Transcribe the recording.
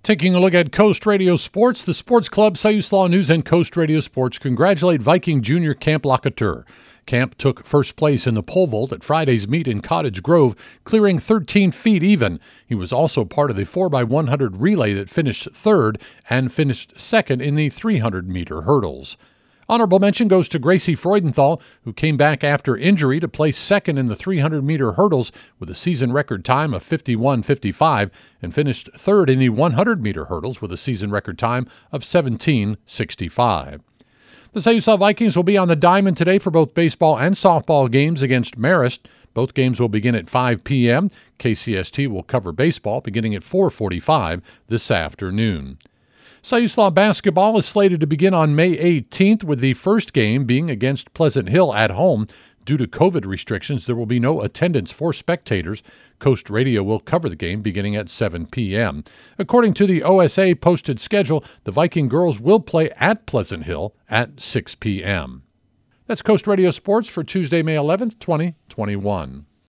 Taking a look at Coast Radio Sports, the Sports Club, Siuslaw News, and Coast Radio Sports congratulate Viking Junior Camp Lakatur. Camp took first place in the pole vault at Friday's meet in Cottage Grove, clearing 13 feet even. He was also part of the 4x100 relay that finished third and finished second in the 300-meter hurdles. Honorable mention goes to Gracie Freudenthal, who came back after injury to place second in the 300-meter hurdles with a season record time of 51:55 and finished third in the 100-meter hurdles with a season record time of 17:65. The Siuslaw Vikings will be on the diamond today for both baseball and softball games against Marist. Both games will begin at 5 p.m. KCST will cover baseball beginning at 4:45 this afternoon. Siuslaw basketball is slated to begin on May 18th, with the first game being against Pleasant Hill at home. Due to COVID restrictions, there will be no attendance for spectators. Coast Radio will cover the game beginning at 7 p.m. According to the OSA posted schedule, the Viking girls will play at Pleasant Hill at 6 p.m. That's Coast Radio Sports for Tuesday, May 11th, 2021.